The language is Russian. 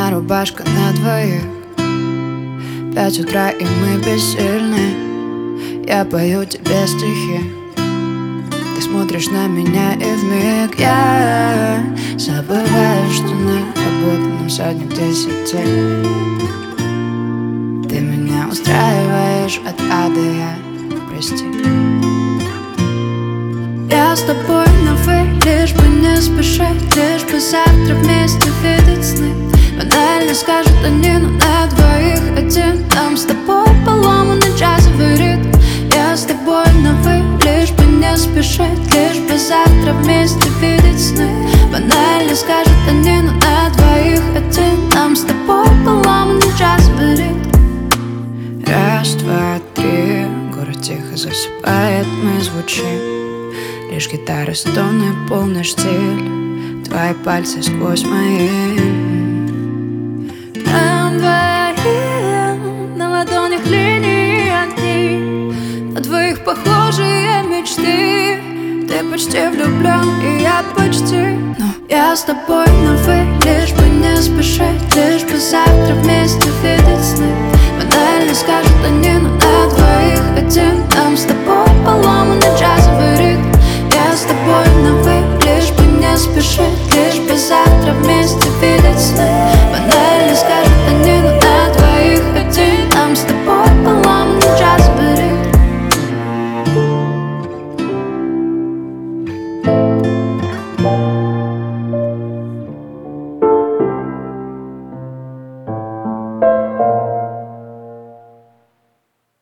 Одна рубашка на двоих, 5 утра и мы бессильны. Я пою тебе стихи, ты смотришь на меня и вмиг я забываю, что на работу сегодня в 10. Ты меня устраиваешь от А до Я, прости. Я с тобой на «вы», лишь бы не спешить, лишь бы завтра вместе видеть сны. Банально скажут они, но на двоих один. Там с тобой поломанный джазовый ритм. Я с тобой на «вы», лишь бы не спешить, лишь бы завтра вместе видеть сны. Банально скажут они, но на двоих один. Там с тобой поломанный джазовый ритм. Раз, два, три, город тихо засыпает, мы звучим. Лишь гитара, стоны, полный штиль, твои пальцы сквозь мои. Нам двоим на ладонях линии огни, на двоих похожие мечты. Ты почти влюблен, и я почти. Но я с тобой на «вы», лишь бы не спешить, лишь бы завтра вместе видеть сны. Банально скажут они, но на двоих один. Нам с тобой